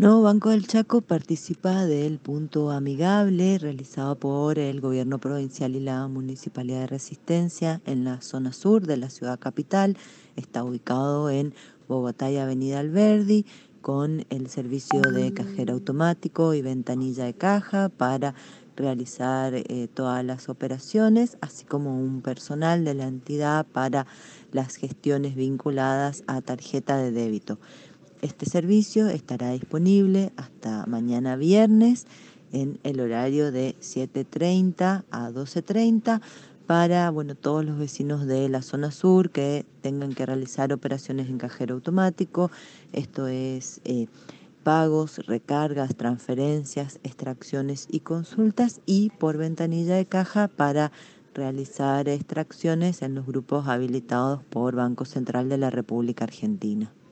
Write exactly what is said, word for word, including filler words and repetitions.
Nuevo Banco del Chaco participa del punto amigable realizado por el gobierno provincial y la Municipalidad de Resistencia en la zona sur de la ciudad capital. Está ubicado en Bogotá y Avenida Alberdi, con el servicio de cajero automático y ventanilla de caja para realizar eh, todas las operaciones, así como un personal de la entidad para las gestiones vinculadas a tarjeta de débito. Este servicio estará disponible hasta mañana viernes en el horario de siete treinta a doce treinta para bueno, todos los vecinos de la zona sur que tengan que realizar operaciones en cajero automático. Esto es eh, pagos, recargas, transferencias, extracciones y consultas, y por ventanilla de caja para realizar extracciones en los grupos habilitados por Banco Central de la República Argentina.